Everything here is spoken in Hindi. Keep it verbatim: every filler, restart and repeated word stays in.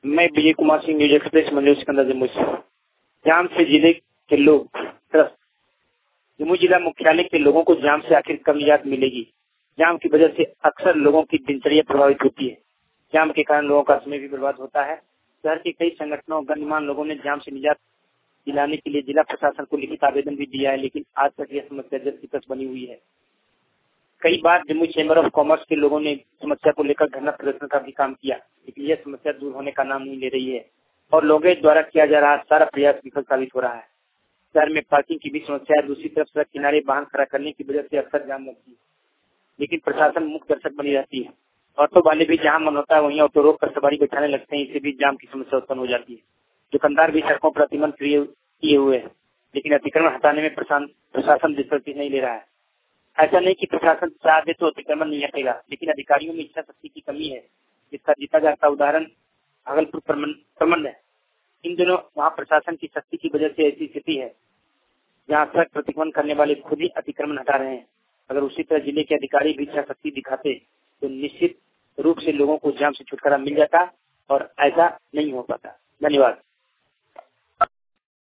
मैं विजय कुमार सिंह, न्यूज एक्सप्रेस, मंजूर सिकंदर, जम्मू से। जाम से जिले के लोग त्रस्त। जम्मू जिला मुख्यालय के लोगों को जाम से आखिर कब निजात मिलेगी? जाम की वजह से अक्सर लोगों की दिनचर्या प्रभावित होती है। जाम के कारण लोगों का समय भी बर्बाद होता है। शहर के कई संगठनों और गणमान्य लोगों ने जाम से निजात दिलाने के लिए जिला प्रशासन को लिखित आवेदन भी दिया है, लेकिन आज तक यह समस्या जल की तस बनी हुई है। कई बार जम्मू चैम्बर ऑफ कॉमर्स के लोगों ने समस्या को लेकर धरना प्रदर्शन का भी काम किया, लेकिन यह समस्या दूर होने का नाम नहीं ले रही है और लोगों द्वारा किया जा रहा सारा प्रयास विफल साबित हो रहा है। शहर में पार्किंग की भी समस्या है। दूसरी तरफ सड़क किनारे वाहन खड़ा करने की वजह से अक्सर जाम लगती है, लेकिन प्रशासन मुक्त दर्शक बनी रहती है। ऑटो वाले भी जहां मन होता है वहीं ऑटो रोक कर सवारी बैठाने लगते हैं। इससे भी जाम की समस्या उत्पन्न हो जाती है। दुकानदार भी सड़कों पर अतिक्रमण किए हुए हैं, लेकिन अतिक्रमण हटाने में प्रशासन दृष्टि नहीं ले रहा है। ऐसा नहीं कि प्रशासन चाह दे तो अतिक्रमण नहीं हटेगा, लेकिन अधिकारियों में इच्छा शक्ति की कमी है। इसका जीता जाता उदाहरण भागलपुर प्रमंड है। इन दिनों वहाँ प्रशासन की शक्ति की वजह से ऐसी स्थिति है जहाँ सड़क प्रतिक्रमण करने वाले खुद ही अतिक्रमण हटा रहे हैं। अगर उसी तरह जिले के अधिकारी भी इच्छा शक्ति दिखाते तो निश्चित रूप से लोगों को जाम से छुटकारा मिल जाता और ऐसा नहीं हो पाता। धन्यवाद।